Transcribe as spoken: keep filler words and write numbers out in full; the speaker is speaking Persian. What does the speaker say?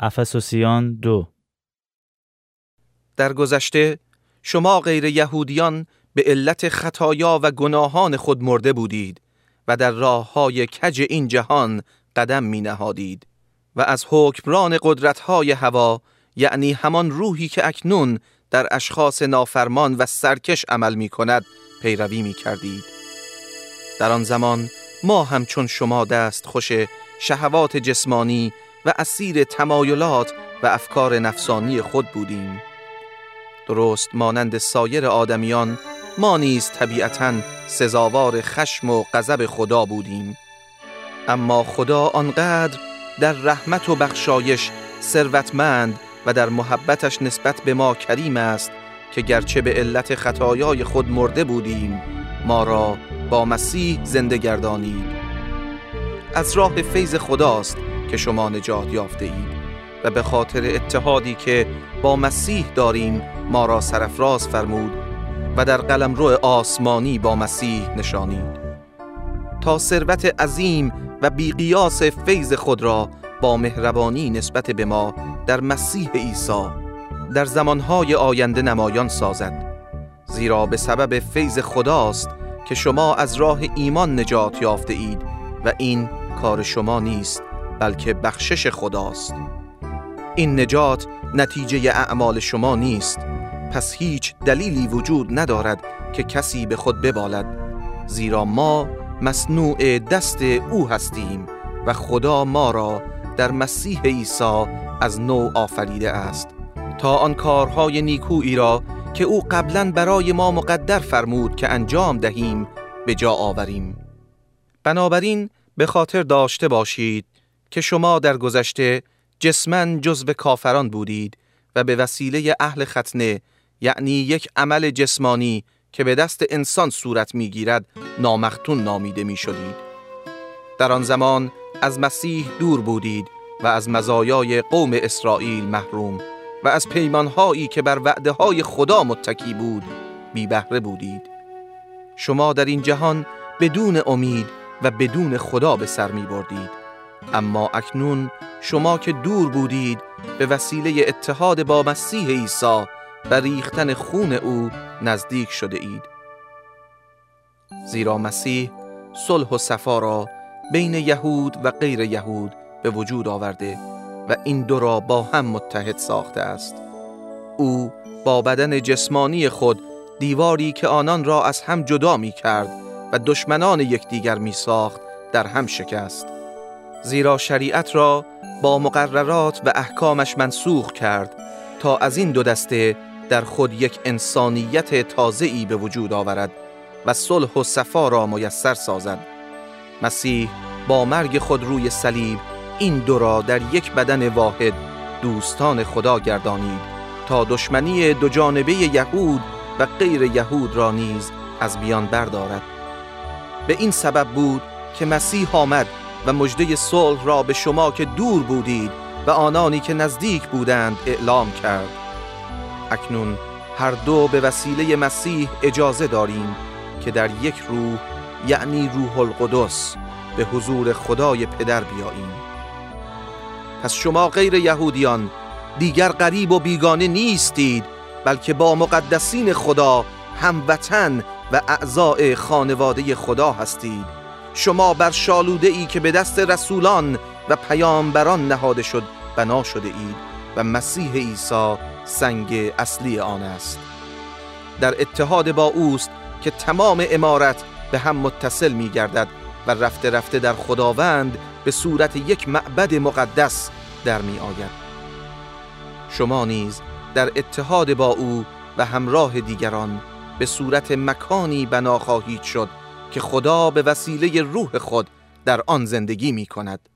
افسوسیان دو. در گذشته شما غیر یهودیان به علت خطایا و گناهان خود مرده بودید و در راه‌های کج این جهان قدم می نهادید و از حکمران قدرت‌های هوا، یعنی همان روحی که اکنون در اشخاص نافرمان و سرکش عمل می کند پیروی می کردید. در آن زمان ما همچون شما دست خوش شهوات جسمانی و اسیر تمایلات و افکار نفسانی خود بودیم. درست مانند سایر آدمیان ما نیز طبیعتاً سزاوار خشم و غضب خدا بودیم. اما خدا آنقدر در رحمت و بخشایش ثروتمند و در محبتش نسبت به ما کریم است که گرچه به علت خطایای خود مرده بودیم، ما را با مسیح زنده گردانید. از راه فیض خداست که شما نجات یافته اید و به خاطر اتحادی که با مسیح داریم ما را سرافراز فرمود و در قلمرو آسمانی با مسیح نشانید تا ثروت عظیم و بی‌قیاس فیض خود را با مهربانی نسبت به ما در مسیح عیسی در زمانهای آینده نمایان سازد. زیرا به سبب فیض خداست که شما از راه ایمان نجات یافته اید و این کار شما نیست بلکه بخشش خداست. این نجات نتیجه اعمال شما نیست، پس هیچ دلیلی وجود ندارد که کسی به خود ببالد، زیرا ما مصنوع دست او هستیم و خدا ما را در مسیح عیسی از نو آفریده است تا آن کارهای نیکویی را که او قبلاً برای ما مقدر فرمود که انجام دهیم به جا آوریم. بنابراین به خاطر داشته باشید که شما در گذشته جسماً جزو کافران بودید و به وسیله اهل ختنه، یعنی یک عمل جسمانی که به دست انسان صورت می‌گیرد، نامختون نامیده می‌شدید. در آن زمان از مسیح دور بودید و از مزایای قوم اسرائیل محروم و از پیمانهایی که بر وعده‌های خدا متکی بود بی بهره بودید. شما در این جهان بدون امید و بدون خدا به سر می بردید. اما اکنون شما که دور بودید به وسیله اتحاد با مسیح عیسی و ریختن خون او نزدیک شده اید. زیرا مسیح صلح و صفا را بین یهود و غیر یهود به وجود آورده و این دو را با هم متحد ساخته است. او با بدن جسمانی خود دیواری که آنان را از هم جدا می کرد و دشمنان یکدیگر می ساخت در هم شکست. زیرا شریعت را با مقررات و احکامش منسوخ کرد تا از این دو دسته در خود یک انسانیت تازه‌ای به وجود آورد و صلح و صفا را میسر سازد. مسیح با مرگ خود روی صلیب این دو را در یک بدن واحد دوستان خدا گردانید تا دشمنی دو جانبه یهود و غیر یهود را نیز از میان بردارد. به این سبب بود که مسیح آمد و مژده صلح را به شما که دور بودید و آنانی که نزدیک بودند اعلام کرد. اکنون هر دو به وسیله مسیح اجازه داریم که در یک روح، یعنی روح القدس، به حضور خدای پدر بیاییم. پس شما غیر یهودیان دیگر غریب و بیگانه نیستید، بلکه با مقدسین خدا هموطن و اعضاء خانواده خدا هستید. شما بر شالوده ای که به دست رسولان و پیامبران نهاده شد بنا شده اید و مسیح عیسی سنگ اصلی آن است. در اتحاد با اوست که تمام عمارت به هم متصل می گردد و رفته رفته در خداوند به صورت یک معبد مقدس در می آید. شما نیز در اتحاد با او و همراه دیگران به صورت مکانی بنا خواهید شد که خدا به وسیله روح خود در آن زندگی می کند.